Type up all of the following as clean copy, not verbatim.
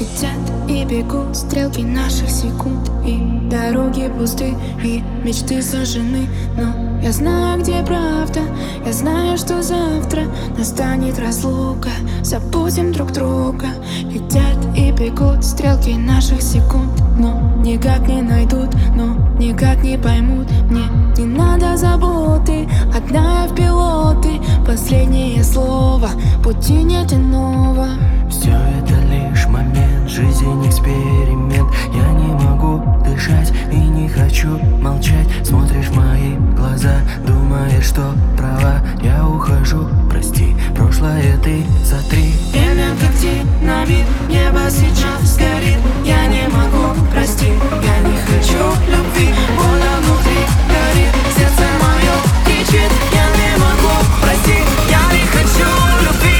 Летят и бегут стрелки наших секунд, и дороги пусты, и мечты сожжены. Но я знаю, где правда, я знаю, что завтра настанет разлука. Забудем друг друга. Летят и бегут стрелки наших секунд, но никак не найдут, но никак не поймут. Мне не надо заботы, одна я в пилоты. Последнее слово, пути нет иного. Все это лишь момент, жизнь эксперимент. Я не могу дышать и не хочу молчать. Смотришь в мои глаза, думаешь, что права. Я ухожу, прости, прошлое ты сотри. Время как динамит, небо сейчас горит. Я не могу, прости, я не хочу любви. Больно внутри горит, сердце мое кричит. Я не могу, прости, я не хочу любви.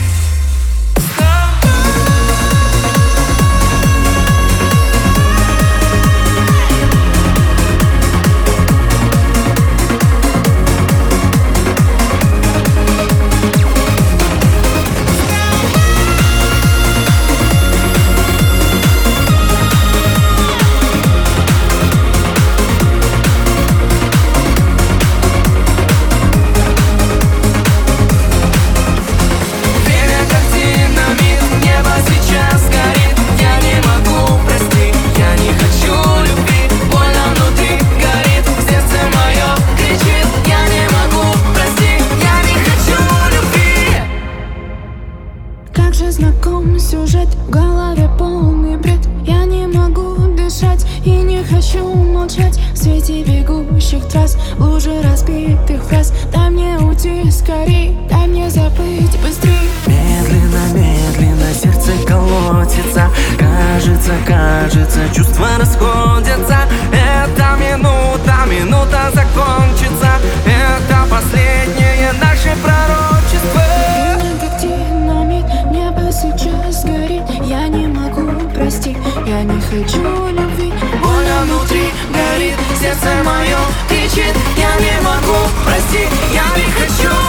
Как же знаком сюжет, в голове полный бред. Я не могу дышать и не хочу молчать. В свете бегущих трасс, в луже разбитых фраз. Дай мне уйти скорей, дай мне забыть быстрей. Медленно, медленно сердце колотится. Кажется, чувства расходятся. Эта минута закончится. Это последнее наше пророчество. Время как динамит, небо сейчас горит. Я не могу, прости, я не хочу любви. Больно внутри горит, сердце мое кричит. Я не могу, прости, я не хочу.